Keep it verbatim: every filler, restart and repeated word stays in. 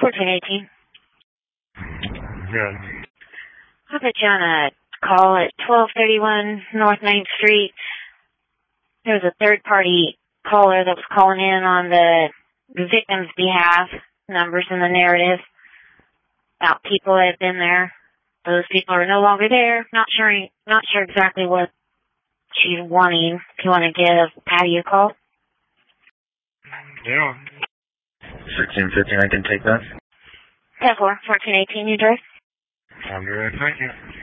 fourteen eighteen. Good. I put you on a call at twelve thirty-one North Ninth Street. There was a third-party caller that was calling in on the victim's behalf, numbers in the narrative, about people that had been there. Those people are no longer there. Not sure, not sure exactly what she's wanting. If you want to give Patty a call. Yeah. sixteen fifteen, I can take that. ten four, fourteen eighteen, you drive. I'm good, thank you.